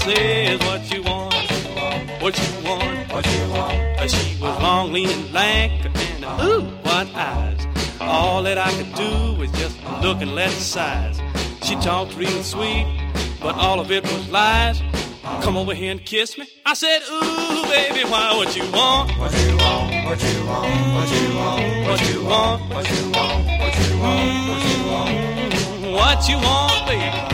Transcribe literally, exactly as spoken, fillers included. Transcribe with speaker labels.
Speaker 1: says, what you want, what you want, what you want. She was long, lean, and lank, and uh, ooh, what eyes. All that I could do was just look and let it size. She talked real sweet, but all of it was lies. Come over here and kiss me. I said, ooh, baby, why, what you want?
Speaker 2: What you want, what you want, what you want,
Speaker 1: What you want,
Speaker 2: what you want, what you want, what you want,
Speaker 1: what you want, baby.